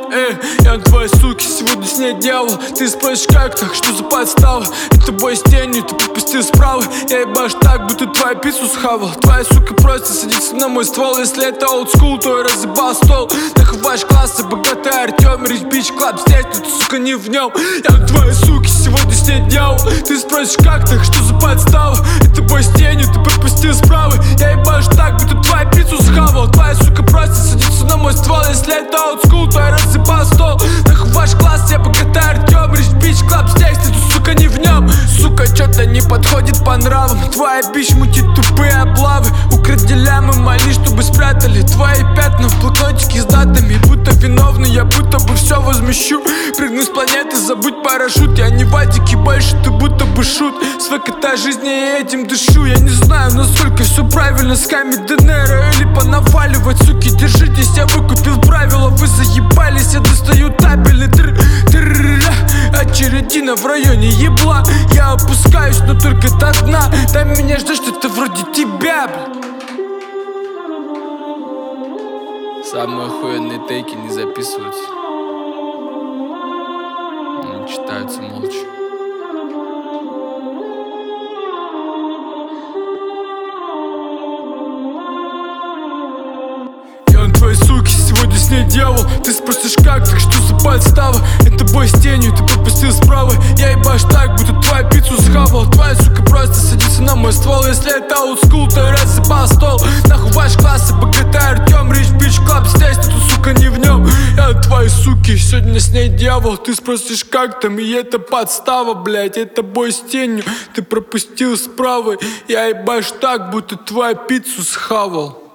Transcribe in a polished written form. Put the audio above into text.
Я на твоей суке сегодня с ней дьявол. Ты спросишь, как так, что за подстава? Это бой с тенью, ты пропустил справа. Я ебашь так, будто твою пиццу схавал. Твоя сука просто садится на мой ствол. Если это олдскул, то я разъебал стол. Нахуй ваш класс, богатый Артем. Рич бич клаб здесь, но ты, сука, не в нем. Я на твоей суке сегодня с ней дьявол. Ты спросишь, как так, что за подстава? Это бой с тенью, ты пропустил справа. Я ебашь так, будто твою пиццу схавал. Твоя сука просто садится на мой ствол. Если это олдскул, то я разъебал стол. Нахуй ваш класс, я богатый Артем. Рич бич клаб здесь, ты, сука, не в нем. Сука, чё-то не подходит по нравам. Твоя бич мутит тупые облавы. Укради лямы, моли, чтобы спрятали твои пятна в блокнотике с датами. Будто виновный, я будто бы все возмещу. Прыгну с планеты, забудь парашют. Я не Вадик и больше, ты будто бы шут. Свыкота жизни, я этим дышу. Я не знаю, насколько все правильно с Ками Денеро или понаваливать. Суки, держитесь, я выкупил правила. Вы заебались, я достаю табели. Очередина в районе ебла. Я опускаюсь, но только до дна. Там меня ждет что-то вроде тебя, блин. Самые охуенные тейки не записываются, они читаются молча. Я на твоей суке сегодня с ней дьявол. Ты спросишь, как так, что за подстава? Это бой с тенью, ты пропустил справа. Я ебашь так, будто твою пиццу схавал. Твоя сука просто садится на мой ствол. Если это олдскул, то я разъебал стол. Нахуй ваш класс, богатый Артем. Рич бич клаб здесь, ты тут, сука, не в нем. Я на твоей суке сегодня с ней дьявол. Ты спросишь, как там, и это подстава, блять. Это бой с тенью, ты пропустил справа. Я ебашь так, будто твою пиццу схавал.